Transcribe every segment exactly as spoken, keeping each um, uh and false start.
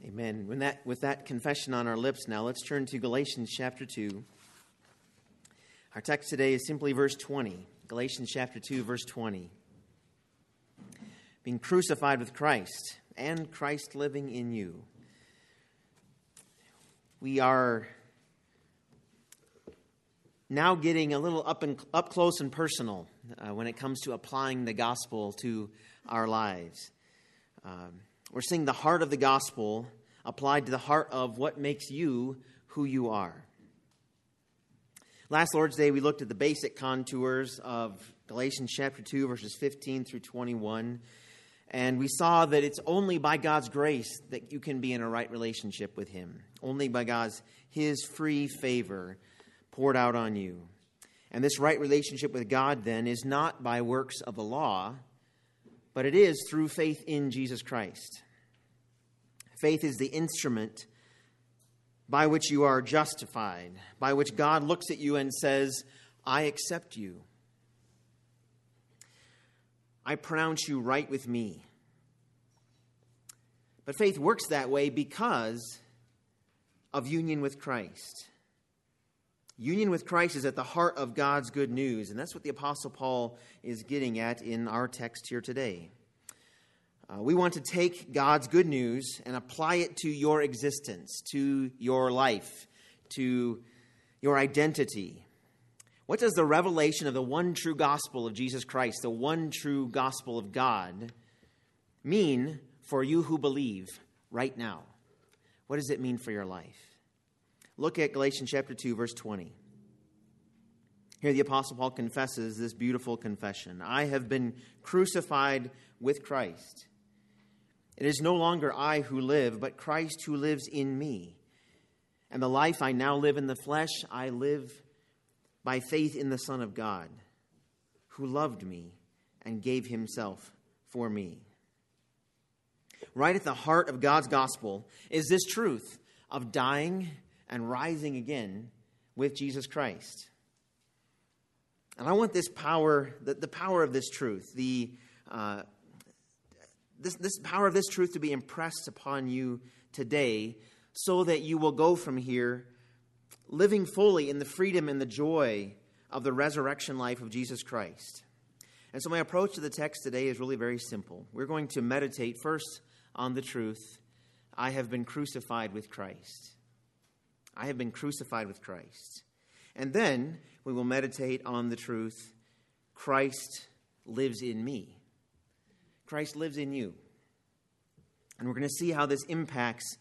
Amen. When that, with that confession on our lips now, let's turn to Galatians chapter two. Our text today is simply verse twenty. Galatians chapter two, verse twenty. Being crucified with Christ, and Christ living in you. We are now getting a little up and up close and personal uh, when it comes to applying the gospel to our lives. Um, we're seeing the heart of the gospel applied to the heart of what makes you who you are. Last Lord's Day, we looked at the basic contours of Galatians chapter two, verses fifteen through twenty-one. And we saw that it's only by God's grace that you can be in a right relationship with Him. Only by God's, His free favor poured out on you. And this right relationship with God, then, is not by works of the law, but it is through faith in Jesus Christ. Faith is the instrument by which you are justified, by which God looks at you and says, I accept you. I pronounce you right with me. But faith works that way because of union with Christ. Union with Christ is at the heart of God's good news, and that's what the Apostle Paul is getting at in our text here today. Uh, we want to take God's good news and apply it to your existence, to your life, to your identity. What does the revelation of the one true gospel of Jesus Christ, the one true gospel of God, mean for you who believe right now? What does it mean for your life? Look at Galatians chapter two, verse twenty. Here the Apostle Paul confesses this beautiful confession. I have been crucified with Christ. It is no longer I who live, but Christ who lives in me. And the life I now live in the flesh, I live by faith in the Son of God, who loved me and gave himself for me. Right at the heart of God's gospel is this truth of dying and rising again with Jesus Christ. And I want this power, the, the power of this truth, the uh, this, this power of this truth to be impressed upon you today so that you will go from here living fully in the freedom and the joy of the resurrection life of Jesus Christ. And so my approach to the text today is really very simple. We're going to meditate first on the truth, I have been crucified with Christ. I have been crucified with Christ. And then we will meditate on the truth, Christ lives in me. Christ lives in you. And we're going to see how this impacts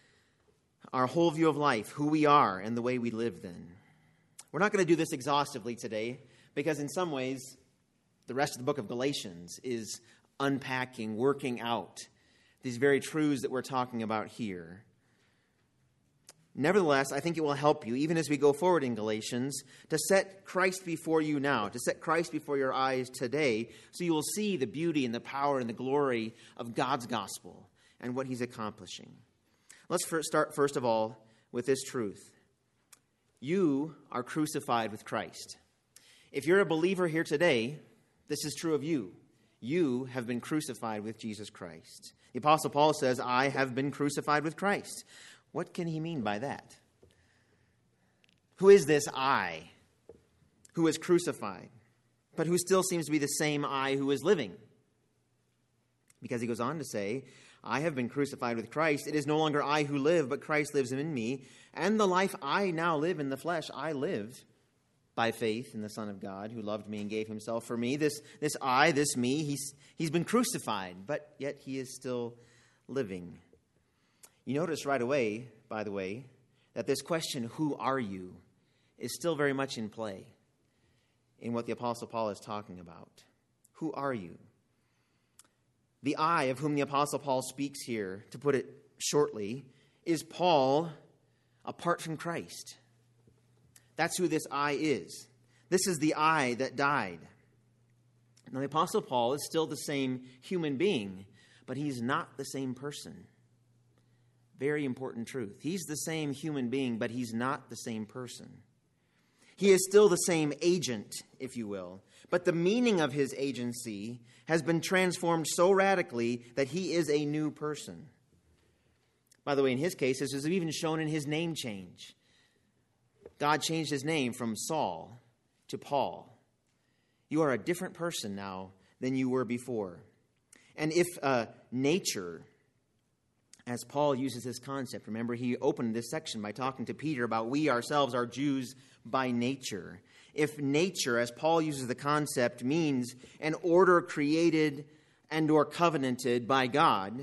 our whole view of life, who we are, and the way we live then. We're not going to do this exhaustively today, because in some ways, the rest of the book of Galatians is unpacking, working out these very truths that we're talking about here. Nevertheless, I think it will help you, even as we go forward in Galatians, to set Christ before you now, to set Christ before your eyes today, so you will see the beauty and the power and the glory of God's gospel and what he's accomplishing. Let's first start, first of all, with this truth. You are crucified with Christ. If you're a believer here today, this is true of you. You have been crucified with Jesus Christ. The Apostle Paul says, I have been crucified with Christ. What can he mean by that? Who is this I who is crucified, but who still seems to be the same I who is living? Because he goes on to say, I have been crucified with Christ. It is no longer I who live, but Christ lives in me. And the life I now live in the flesh, I live by faith in the Son of God who loved me and gave himself for me. This, this I, this me, he's, he's been crucified, but yet he is still living. You notice right away, by the way, that this question, who are you, is still very much in play in what the Apostle Paul is talking about. Who are you? The I of whom the Apostle Paul speaks here, to put it shortly, is Paul apart from Christ. That's who this I is. This is the I that died. Now, the Apostle Paul is still the same human being, but he's not the same person. Very important truth. He's the same human being, but he's not the same person. He is still the same agent, if you will, but the meaning of his agency has been transformed so radically that he is a new person. By the way, in his case, this is even shown in his name change. God changed his name from Saul to Paul. You are a different person now than you were before. And if uh, nature, as Paul uses this concept, remember he opened this section by talking to Peter about we ourselves are Jews by nature. If nature, as Paul uses the concept, means an order created and or covenanted by God,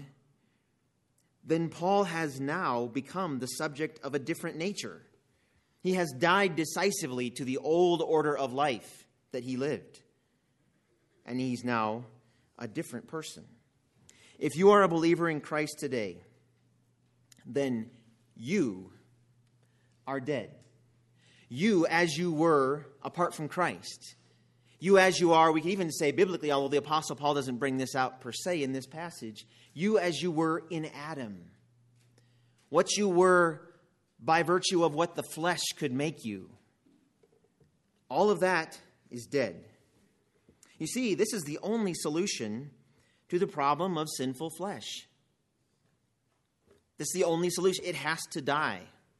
then Paul has now become the subject of a different nature. He has died decisively to the old order of life that he lived. And he's now a different person. If you are a believer in Christ today, then you are dead. You as you were apart from Christ. You as you are, we can even say biblically, although the Apostle Paul doesn't bring this out per se in this passage, you as you were in Adam. What you were by virtue of what the flesh could make you. All of that is dead. You see, this is the only solution to the problem of sinful flesh. This is the only solution. It has to die.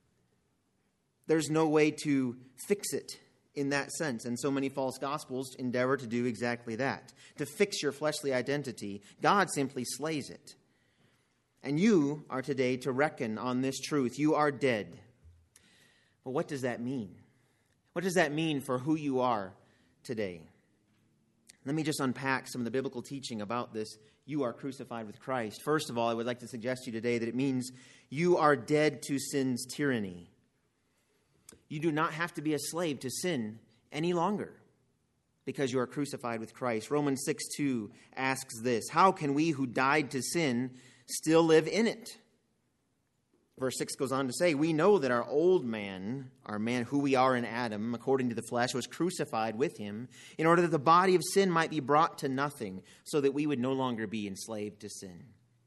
There's no way to fix it in that sense. And so many false gospels endeavor to do exactly that. To fix your fleshly identity, God simply slays it. And you are today to reckon on this truth. You are dead. But what does that mean? What does that mean for who you are today? Let me just unpack some of the biblical teaching about this. You are crucified with Christ. First of all, I would like to suggest to you today that it means you are dead to sin's tyranny. You do not have to be a slave to sin any longer because you are crucified with Christ. Romans six two asks this, how can we who died to sin still live in it? Verse six goes on to say, we know that our old man, our man who we are in Adam, according to the flesh, was crucified with him in order that the body of sin might be brought to nothing, so that we would no longer be enslaved to sin.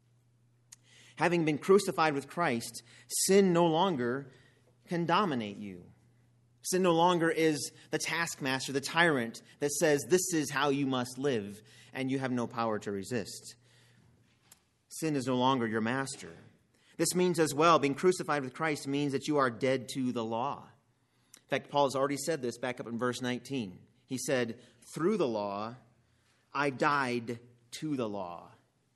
Having been crucified with Christ, sin no longer can dominate you. Sin no longer is the taskmaster, the tyrant that says this is how you must live, and you have no power to resist. Sin is no longer your master. This means as well, being crucified with Christ means that you are dead to the law. In fact, Paul has already said this back up in verse nineteen. He said, through the law, I died to the law.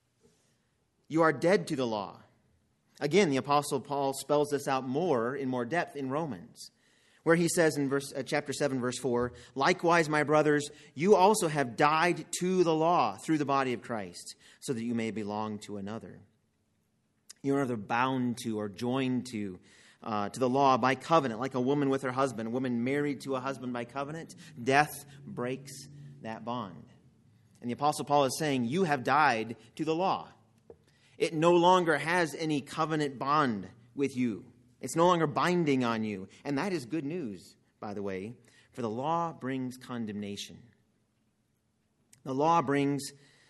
You are dead to the law. Again, the Apostle Paul spells this out more in more depth in Romans, where he says in verse, uh, chapter seven, verse four, likewise, my brothers, you also have died to the law through the body of Christ, so that you may belong to another. You are either bound to or joined to uh, to the law by covenant, like a woman with her husband. A woman married to a husband by covenant, death breaks that bond. And the Apostle Paul is saying, you have died to the law. It no longer has any covenant bond with you. It's no longer binding on you. And that is good news, by the way, for the law brings condemnation. The law brings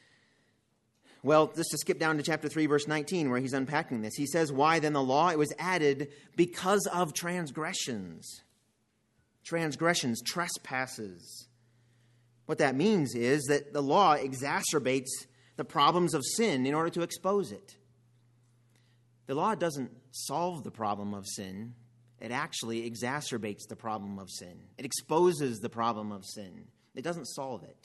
Well, just to skip down to chapter three, verse nineteen, where he's unpacking this. He says, why then the law? It was added because of transgressions. Transgressions, trespasses. What that means is that the law exacerbates the problems of sin in order to expose it. The law doesn't solve the problem of sin. It actually exacerbates the problem of sin. It exposes the problem of sin. It doesn't solve it.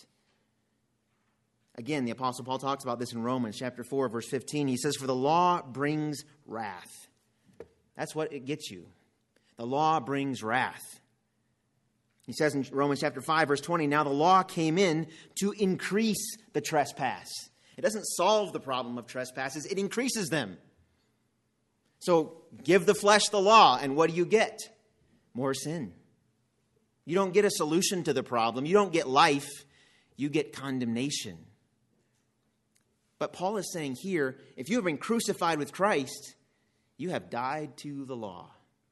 Again, the Apostle Paul talks about this in Romans chapter four, verse fifteen. He says, for the law brings wrath. That's what it gets you. The law brings wrath. He says in Romans chapter five, verse twenty, now the law came in to increase the trespass. It doesn't solve the problem of trespasses. It increases them. So give the flesh the law, and what do you get? More sin. You don't get a solution to the problem. You don't get life. You get condemnation. But Paul is saying here, if you have been crucified with Christ, you have died to the law.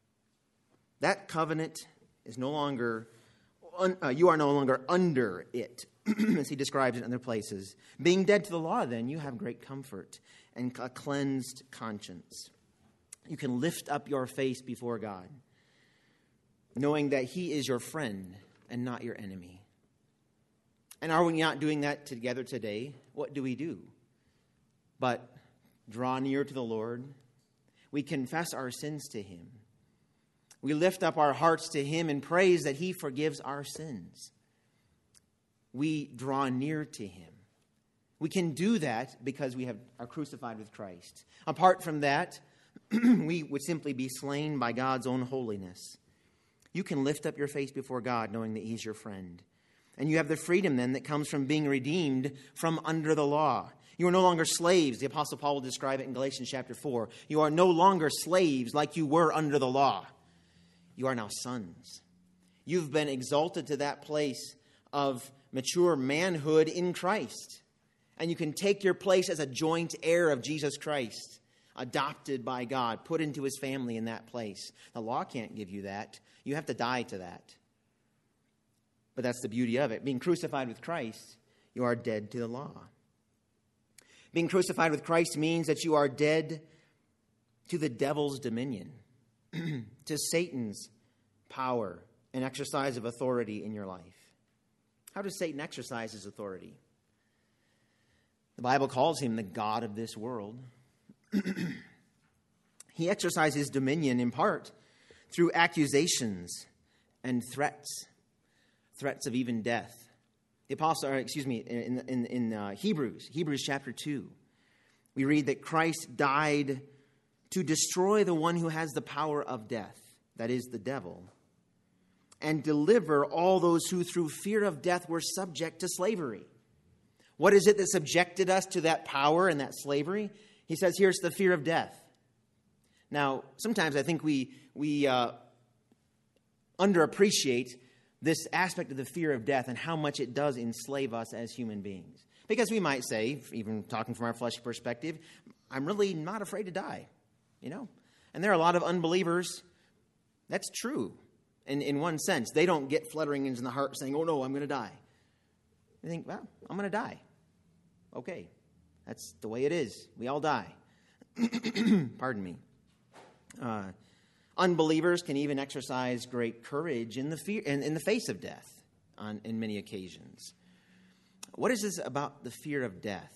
That covenant is no longer, un, uh, you are no longer under it, as he describes it in other places. Being dead to the law, then, you have great comfort and a cleansed conscience. You can lift up your face before God, knowing that he is your friend and not your enemy. And are we not doing that together today? What do we do? But draw near to the Lord We confess our sins to him. We lift up our hearts to him in praise that he forgives our sins. We draw near to him. We can do that because we have, are crucified with Christ. Apart from that, we would simply be slain by God's own holiness. You can lift up your face before God knowing that he's your friend. And you have the freedom then that comes from being redeemed from under the law. You are no longer slaves. The Apostle Paul will describe it in Galatians chapter four. You are no longer slaves like you were under the law. You are now sons. You've been exalted to that place of mature manhood in Christ. And you can take your place as a joint heir of Jesus Christ, adopted by God, put into his family in that place. The law can't give you that. You have to die to that. But that's the beauty of it. Being crucified with Christ, you are dead to the law. Being crucified with Christ means that you are dead to the devil's dominion, to Satan's power and exercise of authority in your life. How does Satan exercise his authority? The Bible calls him the god of this world. He exercises dominion in part through accusations and threats, threats of even death. The apostle, or excuse me, in, in, in uh, Hebrews, Hebrews chapter two, we read that Christ died to destroy the one who has the power of death, that is the devil, and deliver all those who through fear of death were subject to slavery. What is it that subjected us to that power and that slavery? He says, here's the fear of death. Now, sometimes I think we we uh, underappreciate this aspect of the fear of death and how much it does enslave us as human beings. Because we might say, even talking from our fleshly perspective, I'm really not afraid to die, you know? And there are a lot of unbelievers. That's true in, in one sense. They don't get flutterings in the heart saying, oh no, I'm going to die. They think, well, I'm going to die. Okay, that's the way it is. We all die. Pardon me. Uh, unbelievers can even exercise great courage in the fear, in, in the face of death on in many occasions. What is this about the fear of death?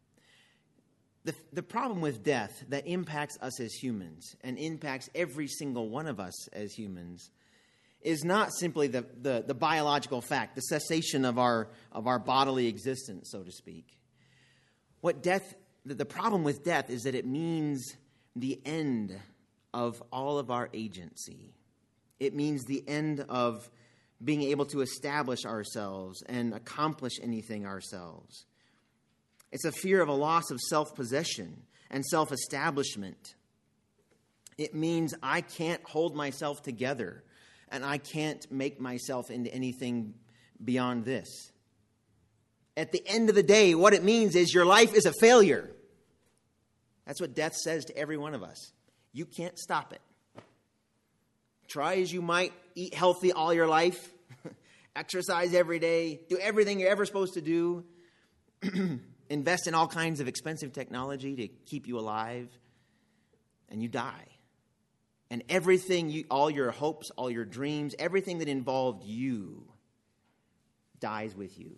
The, the problem with death that impacts us as humans and impacts every single one of us as humans is not simply the, the, the biological fact, the cessation of our, of our bodily existence, so to speak. What death, the, the problem with death is that it means the end of all of our agency. It means the end of being able to establish ourselves and accomplish anything ourselves. It's a fear of a loss of self-possession and self-establishment. It means I can't hold myself together and I can't make myself into anything beyond this. At the end of the day, what it means is your life is a failure. That's what death says to every one of us. You can't stop it. Try as you might, eat healthy all your life, exercise every day, do everything you're ever supposed to do, invest in all kinds of expensive technology to keep you alive, and you die. And everything, you, all your hopes, all your dreams, everything that involved you dies with you.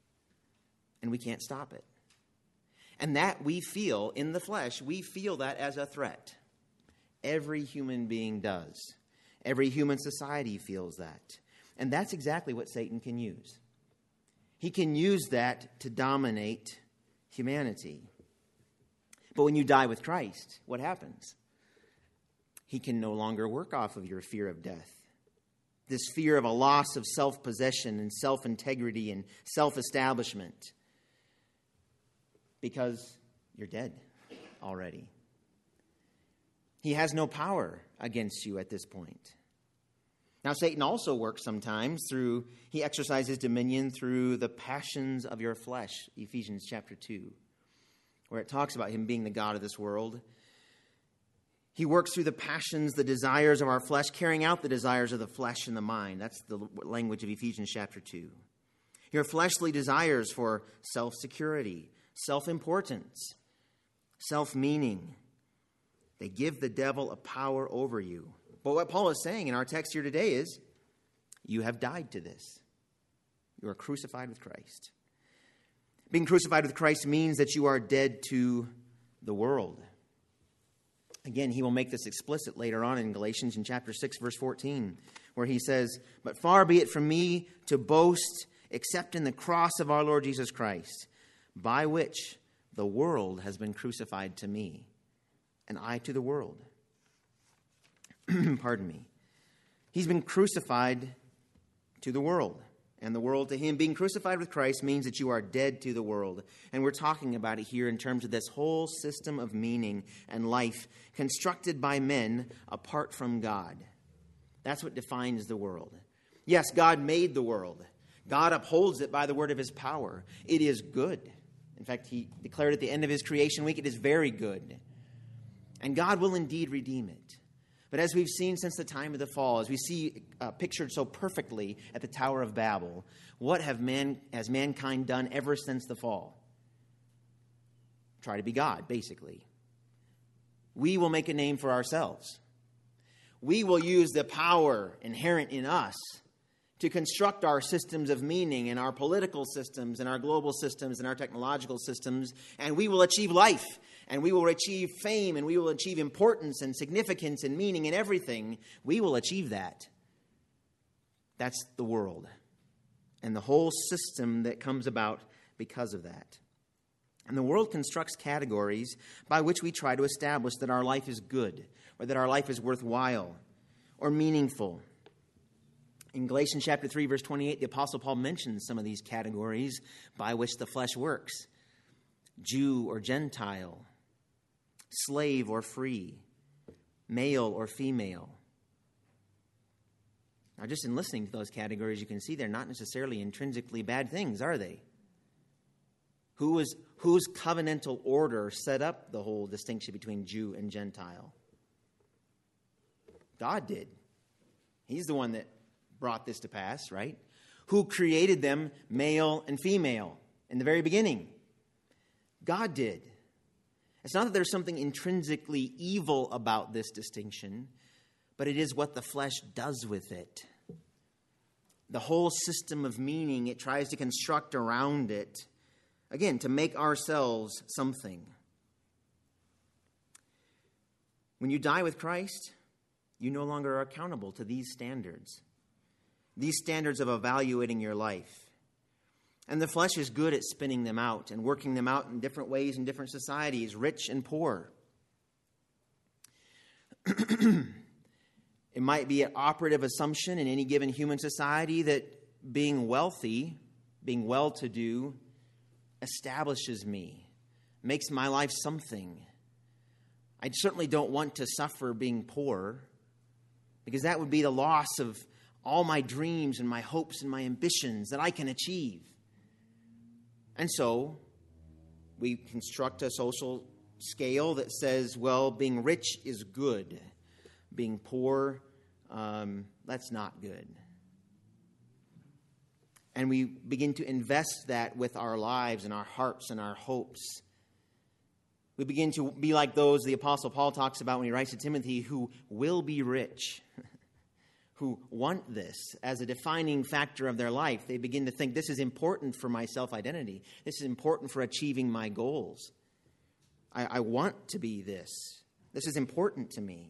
And we can't stop it. And that we feel in the flesh, we feel that as a threat. Every human being does. Every human society feels that. And that's exactly what Satan can use. He can use that to dominate humanity. But when you die with Christ, what happens? He can no longer work off of your fear of death. This fear of a loss of self-possession and self-integrity and self-establishment. Because you're dead already. He has no power against you at this point. Now, Satan also works sometimes through, he exercises dominion through the passions of your flesh, Ephesians chapter two, where it talks about him being the god of this world. He works through the passions, the desires of our flesh, carrying out the desires of the flesh and the mind. That's the language of Ephesians chapter two. Your fleshly desires for self-security, self-importance, self-meaning. They give the devil a power over you. But what Paul is saying in our text here today is, you have died to this. You are crucified with Christ. Being crucified with Christ means that you are dead to the world. Again, he will make this explicit later on in Galatians in chapter six, verse fourteen, where he says, "But far be it from me to boast except in the cross of our Lord Jesus Christ, by which the world has been crucified to me, and I to the world." Pardon me. He's been crucified to the world, and the world to him. Being crucified with Christ means that you are dead to the world. And we're talking about it here in terms of this whole system of meaning and life constructed by men apart from God. That's what defines the world. Yes, God made the world. God upholds it by the word of his power. It is good. In fact, he declared at the end of his creation week, it is very good. And God will indeed redeem it. But as we've seen since the time of the fall, as we see uh, pictured so perfectly at the Tower of Babel, what have man, has mankind done ever since the fall? Try to be God, basically. We will make a name for ourselves. We will use the power inherent in us to construct our systems of meaning and our political systems and our global systems and our technological systems, and we will achieve life, and we will achieve fame, and we will achieve importance and significance and meaning in everything. We will achieve that. That's the world and the whole system that comes about because of that. And the world constructs categories by which we try to establish that our life is good, or that our life is worthwhile or meaningful. In Galatians chapter three, verse twenty-eight, the Apostle Paul mentions some of these categories by which the flesh works. Jew or Gentile, slave or free, male or female. Now, just in listening to those categories, you can see they're not necessarily intrinsically bad things, are they? Who was, whose covenantal order set up the whole distinction between Jew and Gentile? God did. He's the one that brought this to pass, right? Who created them, male and female, in the very beginning? God did. It's not that there's something intrinsically evil about this distinction, but it is what the flesh does with it. The whole system of meaning it tries to construct around it, again, to make ourselves something. When you die with Christ, you no longer are accountable to these standards. These standards of evaluating your life. And the flesh is good at spinning them out and working them out in different ways in different societies, rich and poor. It might be an operative assumption in any given human society that being wealthy, being well-to-do, establishes me, makes my life something. I certainly don't want to suffer being poor, because that would be the loss of all my dreams and my hopes and my ambitions that I can achieve. And so we construct a social scale that says, well, being rich is good. Being poor, um, that's not good. And we begin to invest that with our lives and our hearts and our hopes. We begin to be like those the Apostle Paul talks about when he writes to Timothy, who will be rich, who want this as a defining factor of their life. They begin to think, this is important for my self-identity. This is important for achieving my goals. I, I want to be this. This is important to me.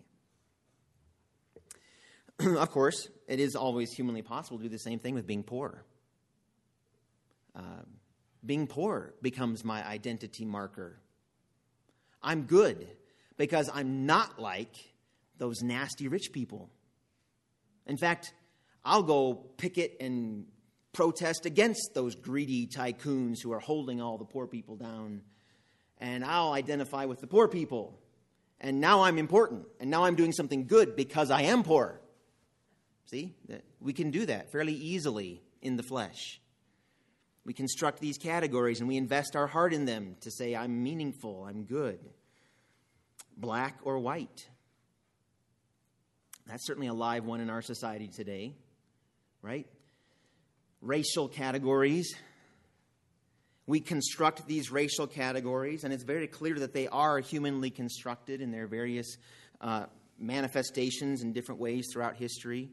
Of course, it is always humanly possible to do the same thing with being poor. Uh, being poor becomes my identity marker. I'm good because I'm not like those nasty rich people. In fact, I'll go picket and protest against those greedy tycoons who are holding all the poor people down. And I'll identify with the poor people. And now I'm important. And now I'm doing something good because I am poor. See? We can do that fairly easily in the flesh. We construct these categories and we invest our heart in them to say, I'm meaningful, I'm good. Black or white. That's certainly a live one in our society today, right? Racial categories. We construct these racial categories, and it's very clear that they are humanly constructed in their various uh, manifestations in different ways throughout history.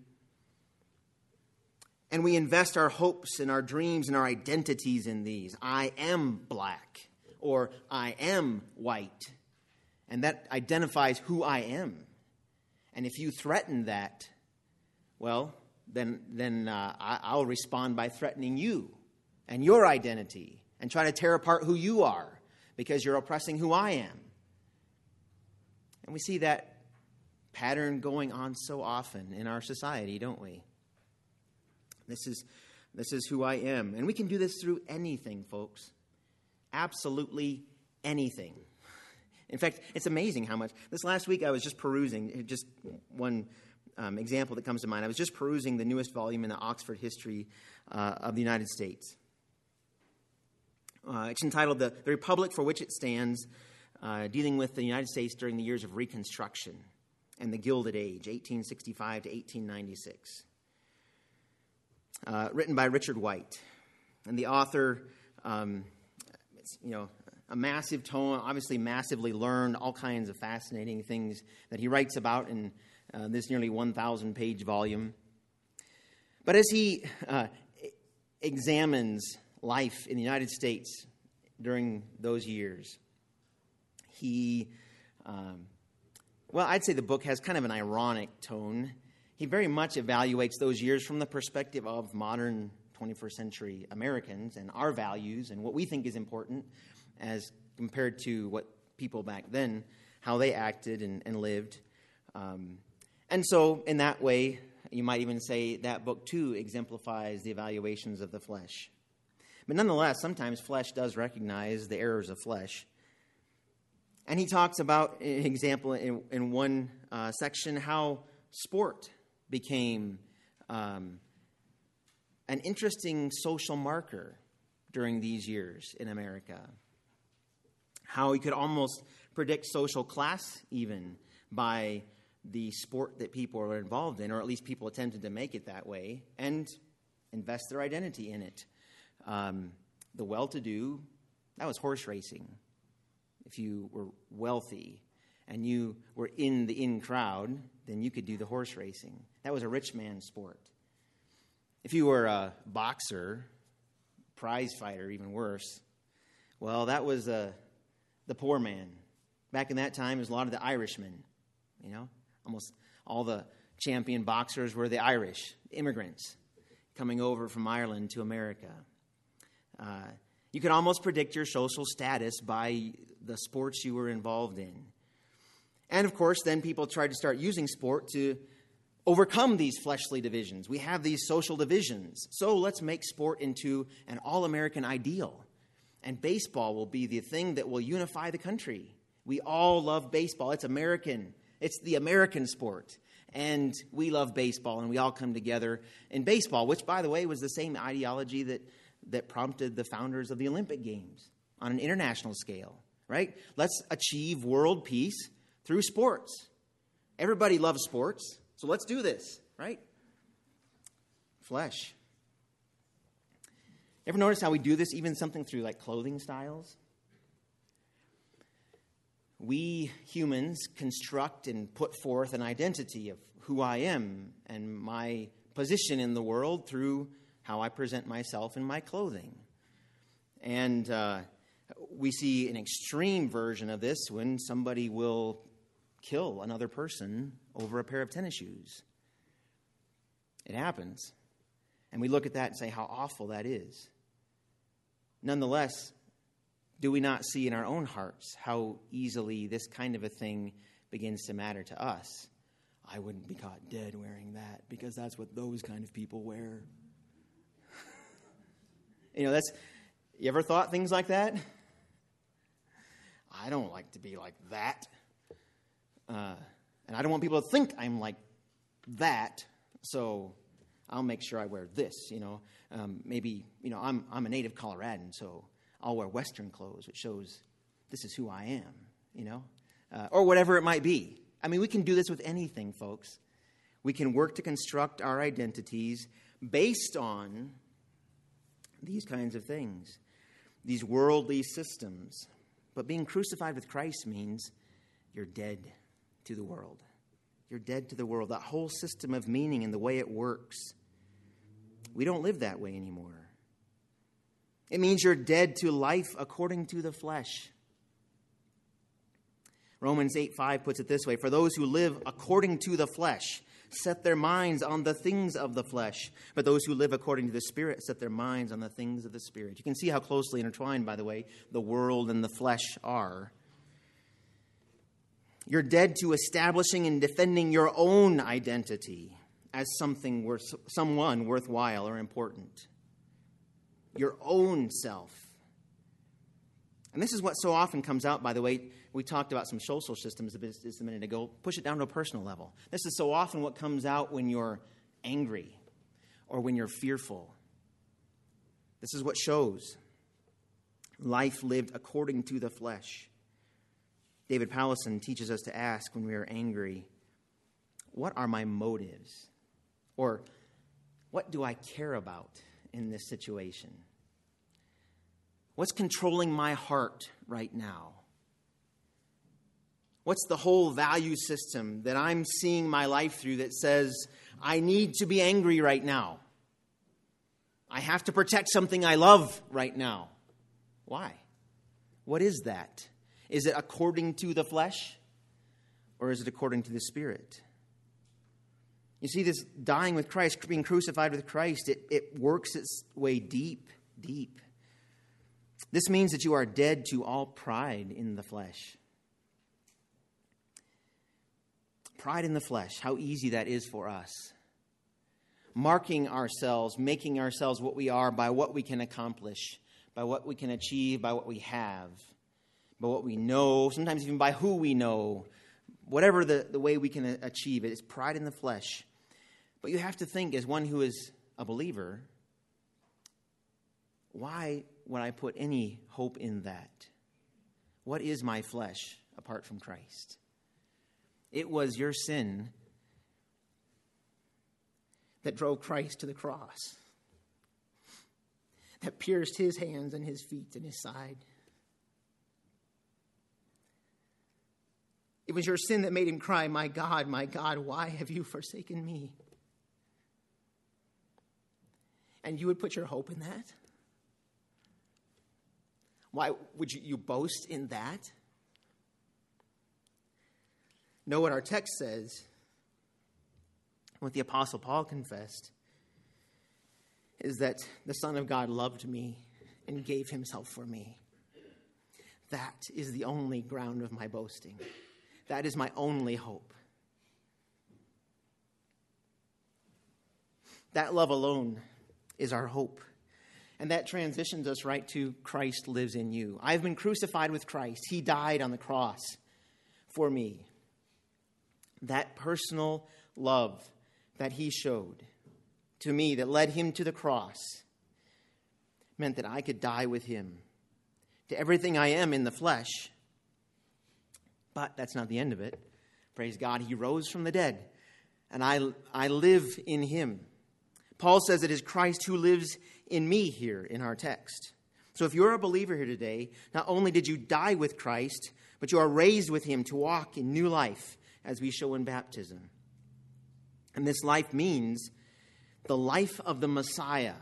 And we invest our hopes and our dreams and our identities in these. I am black, or I am white. And that identifies who I am. And if you threaten that, well, then, then uh, I, I'll respond by threatening you and your identity and try to tear apart who you are because you're oppressing who I am. And we see that pattern going on so often in our society, don't we? This is, this is who I am. And we can do this through anything, folks. Absolutely anything. In fact, it's amazing how much. This last week I was just perusing, just one um, example that comes to mind. I was just perusing the newest volume in the Oxford History uh, of the United States. Uh, it's entitled The, the Republic for Which It Stands, uh, dealing with the United States during the years of Reconstruction and the Gilded Age, eighteen sixty-five to eighteen ninety-six. Uh, written by Richard White. And the author, um, you know, a massive tome, obviously massively learned, all kinds of fascinating things that he writes about in uh, this nearly one thousand page volume. But as he uh, examines life in the United States during those years, he, um, well, I'd say the book has kind of an ironic tone. He very much evaluates those years from the perspective of modern twenty-first century Americans and our values and what we think is important as compared to what people back then, how they acted and, and lived. Um, and so in that way, you might even say that book too exemplifies the evaluations of the flesh. But nonetheless, sometimes flesh does recognize the errors of flesh. And he talks about, an example in, in one uh, section, how sport became um, an interesting social marker during these years in America. How he could almost predict social class even by the sport that people were involved in, or at least people attempted to make it that way, and invest their identity in it. Um, the well-to-do, that was horse racing. If you were wealthy and you were in the in crowd, then you could do the horse racing. That was a rich man's sport. If you were a boxer, prize fighter, even worse, well, that was a the poor man. Back in that time, it was a lot of the Irishmen. You know, almost all the champion boxers were the Irish, immigrants, coming over from Ireland to America. Uh, you could almost predict your social status by the sports you were involved in. And, of course, then people tried to start using sport to overcome these fleshly divisions. We have these social divisions. So let's make sport into an all-American ideal. And baseball will be the thing that will unify the country. We all love baseball. It's American. It's the American sport. And we love baseball, and we all come together in baseball, which, by the way, was the same ideology that, that prompted the founders of the Olympic Games on an international scale, right? Let's achieve world peace through sports. Everybody loves sports, so let's do this, right? Flesh. Ever notice how we do this, even something through like clothing styles? We humans construct and put forth an identity of who I am and my position in the world through how I present myself in my clothing. And uh, we see an extreme version of this when somebody will kill another person over a pair of tennis shoes. It happens. And we look at that and say how awful that is. Nonetheless, do we not see in our own hearts how easily this kind of a thing begins to matter to us? I wouldn't be caught dead wearing that because that's what those kind of people wear. You know, that's, you ever thought things like that? I don't like to be like that. Uh, and I don't want people to think I'm like that, so I'll make sure I wear this, you know. Um, maybe, you know, I'm I'm a native Coloradan, so I'll wear Western clothes, which shows this is who I am, you know, uh, or whatever it might be. I mean, we can do this with anything, folks. We can work to construct our identities based on these kinds of things, these worldly systems. But being crucified with Christ means you're dead to the world. You're dead to the world, that whole system of meaning and the way it works. We don't live that way anymore. It means you're dead to life according to the flesh. Romans eight five puts it this way, for those who live according to the flesh set their minds on the things of the flesh, but those who live according to the Spirit set their minds on the things of the Spirit. You can see how closely intertwined, by the way, the world and the flesh are. You're dead to establishing and defending your own identity as something worth, someone worthwhile or important. Your own self. And this is what so often comes out, by the way. We talked about some social systems just a minute ago. Push it down to a personal level. This is so often what comes out when you're angry or when you're fearful. This is what shows life lived according to the flesh. David Powlison teaches us to ask when we are angry, what are my motives? Or what do I care about in this situation? What's controlling my heart right now? What's the whole value system that I'm seeing my life through that says, I need to be angry right now? I have to protect something I love right now. Why? What is that? Is it according to the flesh? Or is it according to the Spirit? You see, this dying with Christ, being crucified with Christ, it, it works its way deep, deep. This means that you are dead to all pride in the flesh. Pride in the flesh, how easy that is for us. Marking ourselves, making ourselves what we are by what we can accomplish, by what we can achieve, by what we have, by what we know, sometimes even by who we know. Whatever the, the way we can achieve it, it's pride in the flesh. But you have to think, as one who is a believer, why would I put any hope in that? What is my flesh apart from Christ? It was your sin that drove Christ to the cross, that pierced his hands and his feet and his side. It was your sin that made him cry, my God, my God, why have you forsaken me? And you would put your hope in that? Why would you, you boast in that? Know what our text says, what the Apostle Paul confessed, is that the Son of God loved me and gave himself for me. That is the only ground of my boasting. That is my only hope. That love alone is our hope. And that transitions us right to Christ lives in you. I've been crucified with Christ. He died on the cross for me. That personal love that he showed to me that led him to the cross meant that I could die with him to everything I am in the flesh. But that's not the end of it. Praise God, he rose from the dead, and I, I live in him. Paul says it is Christ who lives in me here in our text. So if you're a believer here today, not only did you die with Christ, but you are raised with him to walk in new life, as we show in baptism. And this life means the life of the Messiah,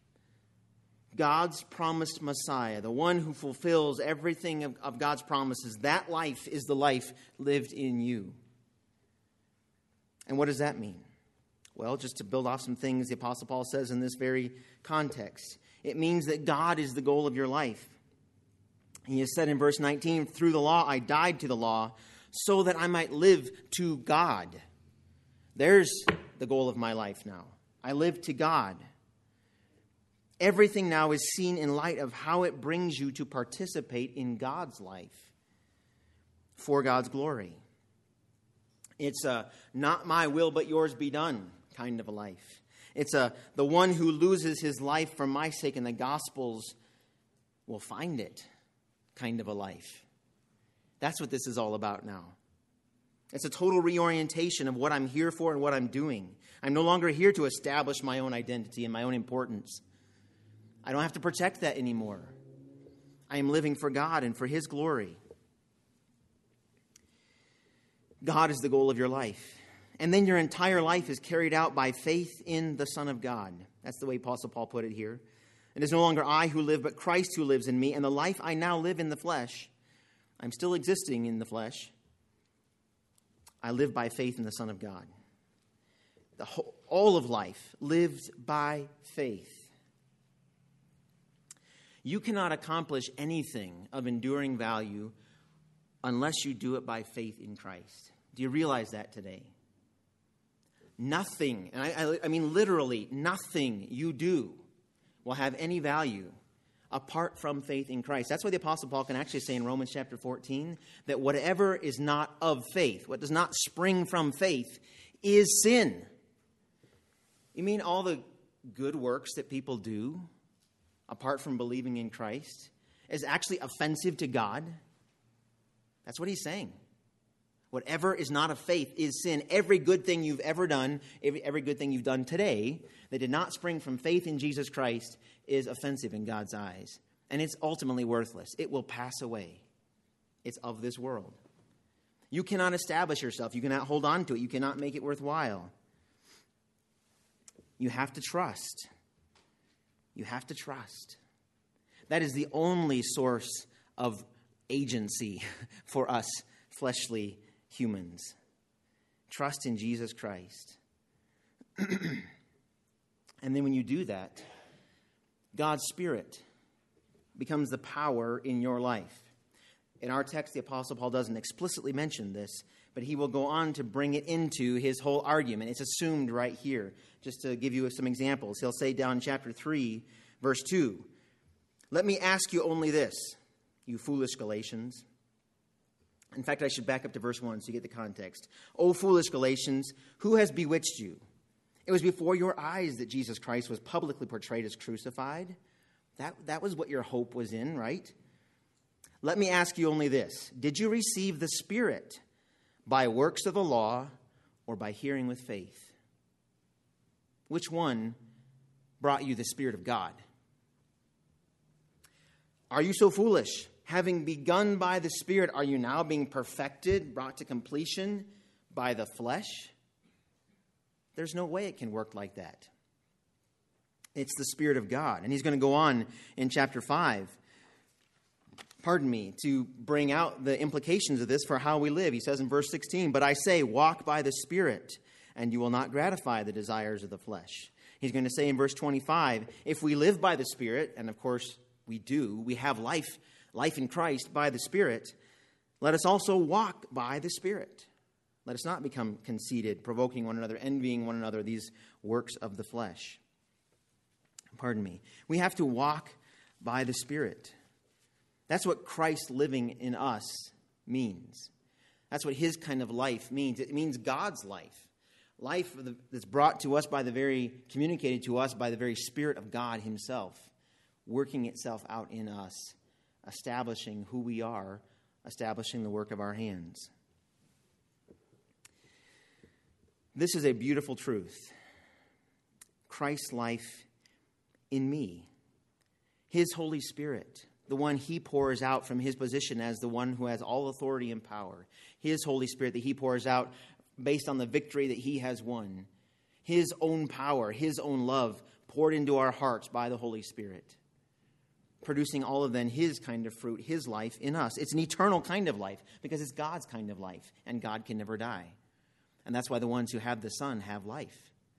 God's promised Messiah, the one who fulfills everything of, of God's promises. That life is the life lived in you. And what does that mean? Well, just to build off some things the Apostle Paul says in this very context, it means that God is the goal of your life. He has said in verse nineteen, through the law I died to the law, so that I might live to God. There's the goal of my life now. I live to God. Everything now is seen in light of how it brings you to participate in God's life for God's glory. It's a not my will but yours be done kind of a life. It's a the one who loses his life for my sake and the Gospels will find it kind of a life. That's what this is all about now. It's a total reorientation of what I'm here for and what I'm doing. I'm no longer here to establish my own identity and my own importance. I don't have to protect that anymore. I am living for God and for his glory. God is the goal of your life. And then your entire life is carried out by faith in the Son of God. That's the way Apostle Paul put it here. It is no longer I who live, but Christ who lives in me. And the life I now live in the flesh, I'm still existing in the flesh, I live by faith in the Son of God. The whole, all of life lived by faith. You cannot accomplish anything of enduring value unless you do it by faith in Christ. Do you realize that today? Nothing, and I, I, I mean literally nothing you do will have any value apart from faith in Christ. That's why the Apostle Paul can actually say in Romans chapter fourteen that whatever is not of faith, what does not spring from faith, is sin. You mean all the good works that people do apart from believing in Christ is actually offensive to God? That's what he's saying. Whatever is not of faith is sin. Every good thing you've ever done, every, every good thing you've done today that did not spring from faith in Jesus Christ is offensive in God's eyes. And it's ultimately worthless. It will pass away. It's of this world. You cannot establish yourself. You cannot hold on to it. You cannot make it worthwhile. You have to trust. You have to trust. That is the only source of agency for us fleshly humans. Trust in Jesus Christ. And then when you do that, God's Spirit becomes the power in your life. In our text, the Apostle Paul doesn't explicitly mention this, but he will go on to bring it into his whole argument. It's assumed right here. Just to give you some examples, he'll say down in chapter three, verse two, "Let me ask you only this, you foolish Galatians." In fact, I should back up to verse one so you get the context. "O foolish Galatians, who has bewitched you? It was before your eyes that Jesus Christ was publicly portrayed as crucified." That, that was what your hope was in, right? "Let me ask you only this. Did you receive the Spirit by works of the law or by hearing with faith?" Which one brought you the Spirit of God? "Are you so foolish? Having begun by the Spirit, are you now being perfected, brought to completion by the flesh?" There's no way it can work like that. It's the Spirit of God. And he's going to go on in chapter five, pardon me, to bring out the implications of this for how we live. He says in verse sixteen, "But I say, walk by the Spirit, and you will not gratify the desires of the flesh." He's going to say in verse twenty-five, if we live by the Spirit, and of course we do, we have life, life in Christ by the Spirit, let us also walk by the Spirit. Let us not become conceited, provoking one another, envying one another, these works of the flesh. Pardon me. We have to walk by the Spirit. That's what Christ living in us means. That's what his kind of life means. It means God's life. Life that's brought to us by the very, communicated to us by the very Spirit of God himself, working itself out in us, establishing who we are, establishing the work of our hands. This is a beautiful truth. Christ's life in me. His Holy Spirit, the one he pours out from his position as the one who has all authority and power. His Holy Spirit that he pours out based on the victory that he has won. His own power, his own love poured into our hearts by the Holy Spirit. Producing all of then his kind of fruit, his life in us. It's an eternal kind of life because it's God's kind of life and God can never die. And that's why the ones who have the Son have life.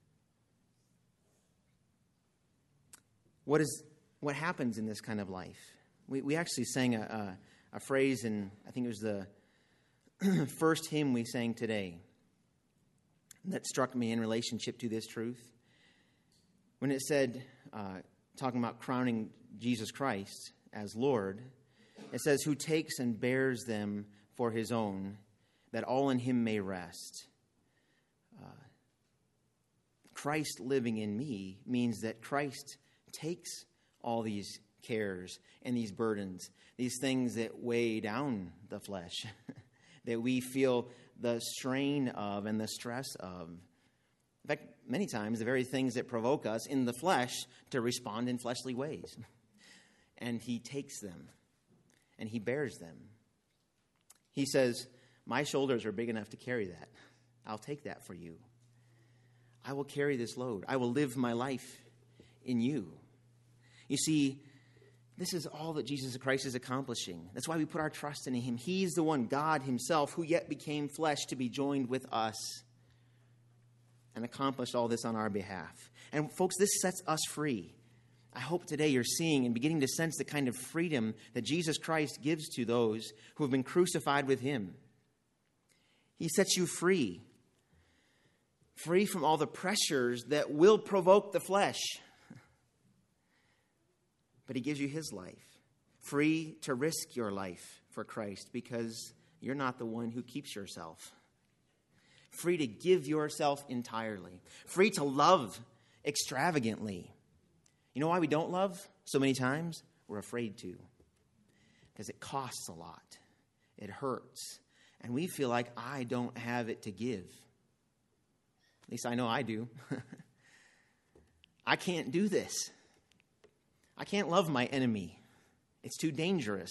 What is what happens in this kind of life? We we actually sang a, a, a phrase in, I think it was the first hymn we sang today that struck me in relationship to this truth. When it said, uh, talking about crowning Jesus Christ as Lord, it says, "Who takes and bears them for his own, that all in him may rest." Uh, Christ living in me means that Christ takes all these cares and these burdens, these things that weigh down the flesh, that we feel the strain of and the stress of. In fact, many times the very things that provoke us in the flesh to respond in fleshly ways. And he takes them and he bears them. He says, "My shoulders are big enough to carry that. I'll take that for you. I will carry this load. I will live my life in you." You see, This is all that Jesus Christ is accomplishing. That's why we put our trust in him. He's the one, God himself, who yet became flesh to be joined with us and accomplished all this on our behalf. And folks, this sets us free. I hope today you're seeing and beginning to sense the kind of freedom that Jesus Christ gives to those who have been crucified with him. He sets you free. Free from all the pressures that will provoke the flesh. But he gives you his life. Free to risk your life for Christ because you're not the one who keeps yourself. Free to give yourself entirely. Free to love extravagantly. You know why we don't love so many times? We're afraid to. Because it costs a lot. It hurts. And we feel like I don't have it to give. At least I know I do. I can't do this. I can't love my enemy. It's too dangerous.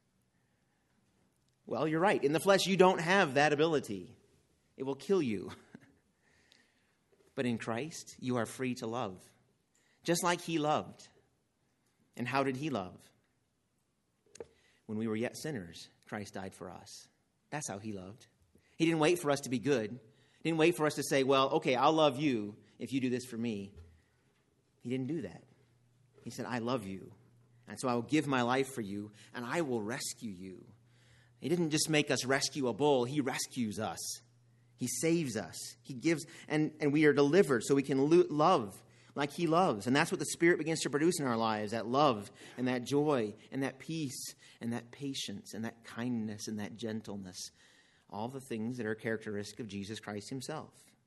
Well, you're right. In the flesh, you don't have that ability. It will kill you. But in Christ, you are free to love. Just like he loved. And how did he love? When we were yet sinners, Christ died for us. That's how he loved. He didn't wait for us to be good. He didn't wait for us to say, well, okay, I'll love you if you do this for me. He didn't do that. He said, I love you, and so I will give my life for you, and I will rescue you. He didn't just make us rescue a bull. He rescues us. He saves us. He gives, and, and we are delivered so we can lo- love like he loves. And that's what the Spirit begins to produce in our lives, that love and that joy and that peace and that patience and that kindness and that gentleness, all the things that are characteristic of Jesus Christ himself.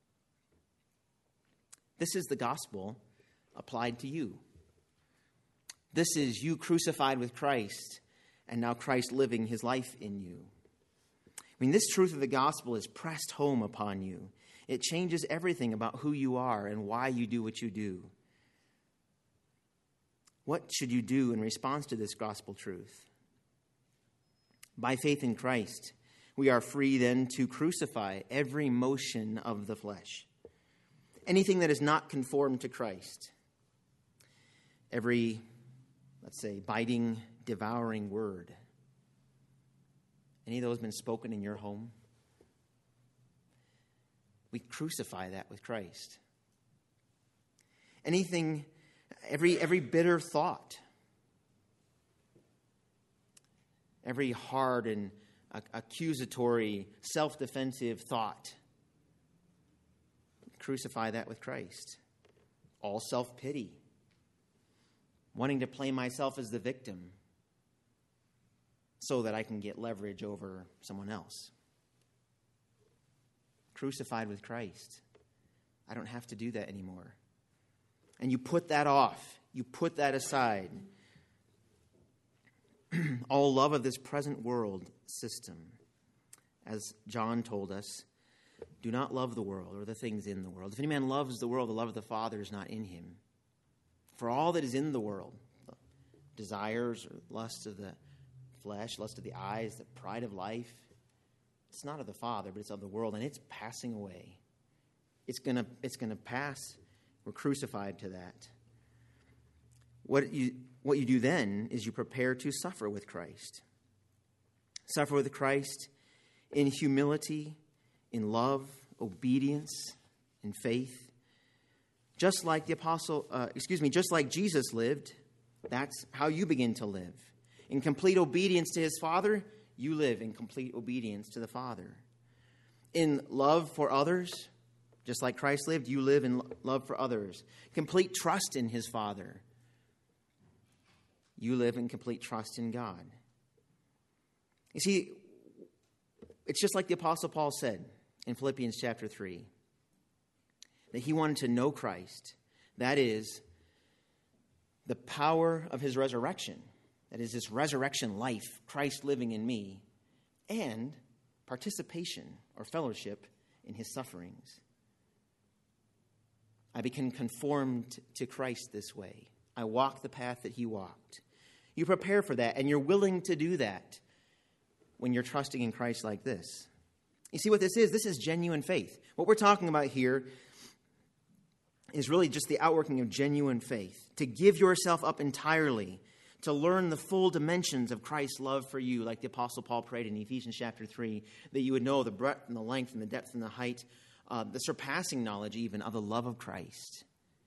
This is the gospel applied to you. This is you crucified with Christ, and now Christ living his life in you. I mean, this truth of the gospel is pressed home upon you. It changes everything about who you are and why you do what you do. What should you do in response to this gospel truth? By faith in Christ, we are free then to crucify every motion of the flesh. Anything that is not conformed to Christ. Every, let's say, biting, devouring word. Any of those been spoken in your home? We crucify that with Christ. Anything, every every bitter thought, every hard and accusatory, self-defensive thought, crucify that with Christ. All self-pity, wanting to play myself as the victim so that I can get leverage over someone else. Crucified with Christ. I don't have to do that anymore. And you put that off. You put that aside. All love of this present world system. As John told us, do not love the world or the things in the world. If any man loves the world, the love of the Father is not in him. For all that is in the world, the desires or lusts of the flesh, lust of the eyes, the pride of life, it's not of the Father, but it's of the world, and it's passing away. It's gonna, it's gonna pass. We're crucified to that. What you, what you do then is you prepare to suffer with Christ. Suffer with Christ in humility, in love, obedience, in faith. Just like the apostle, uh, excuse me, just like Jesus lived, that's how you begin to live. In complete obedience to his Father, you live in complete obedience to the Father. In love for others, just like Christ lived, you live in love for others. Complete trust in his Father. You live in complete trust in God. You see, it's just like the Apostle Paul said in Philippians chapter three, that he wanted to know Christ. That is, the power of his resurrection. That is, this resurrection life, Christ living in me, and participation or fellowship in his sufferings. I become conformed to Christ this way. I walk the path that he walked. You prepare for that, and you're willing to do that when you're trusting in Christ like this. You see what this is? This is genuine faith. What we're talking about here is really just the outworking of genuine faith. To give yourself up entirely, to learn the full dimensions of Christ's love for you, like the Apostle Paul prayed in Ephesians chapter three, that you would know the breadth and the length and the depth and the height, uh, the surpassing knowledge even of the love of Christ.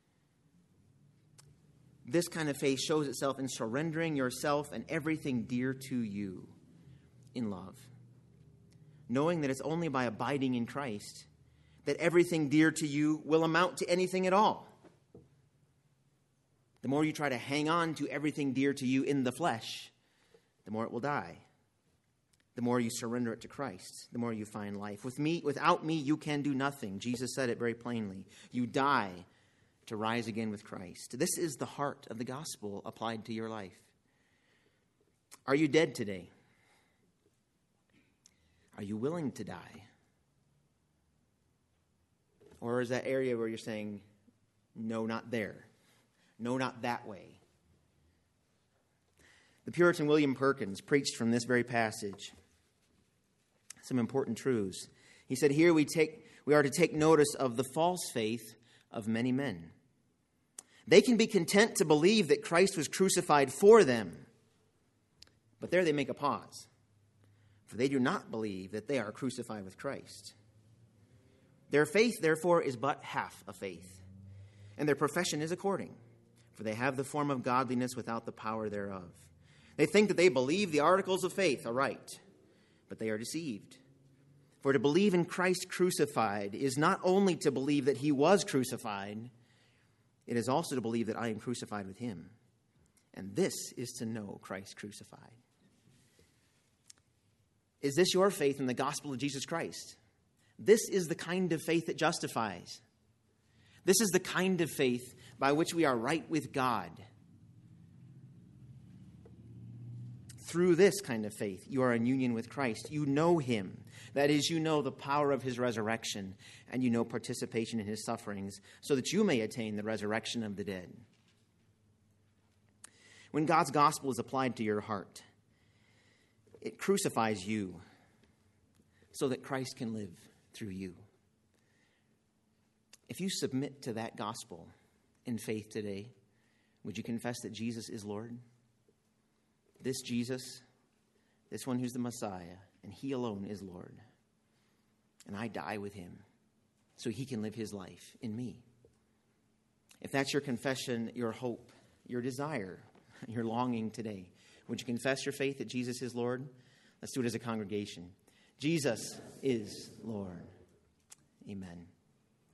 This kind of faith shows itself in surrendering yourself and everything dear to you in love, knowing that it's only by abiding in Christ that everything dear to you will amount to anything at all. The more you try to hang on to everything dear to you in the flesh, the more it will die. The more you surrender it to Christ, the more you find life. With me, without me, you can do nothing. Jesus said it very plainly. You die to rise again with Christ. This is the heart of the gospel applied to your life. Are you dead today? Are you willing to die? Or is that area where you're saying, no, not there. No, not that way. The Puritan William Perkins preached from this very passage some important truths. He said, here we take we are to take notice of the false faith of many men. They can be content to believe that Christ was crucified for them. But there they make a pause. For they do not believe that they are crucified with Christ. Their faith, therefore, is but half a faith. And their profession is according. For they have the form of godliness without the power thereof. They think that they believe the articles of faith aright. But they are deceived. For to believe in Christ crucified is not only to believe that he was crucified, it is also to believe that I am crucified with him. And this is to know Christ crucified. Is this your faith in the gospel of Jesus Christ? This is the kind of faith that justifies. This is the kind of faith by which we are right with God. Through this kind of faith, you are in union with Christ. You know him. That is, you know the power of his resurrection, and you know participation in his sufferings, so that you may attain the resurrection of the dead. When God's gospel is applied to your heart, it crucifies you so that Christ can live through you. If you submit to that gospel in faith today, would you confess that Jesus is Lord? This Jesus, this one who's the Messiah, and he alone is Lord. And I die with him so he can live his life in me. If that's your confession, your hope, your desire, your longing today, would you confess your faith that Jesus is Lord? Let's do it as a congregation. Jesus is Lord. Amen.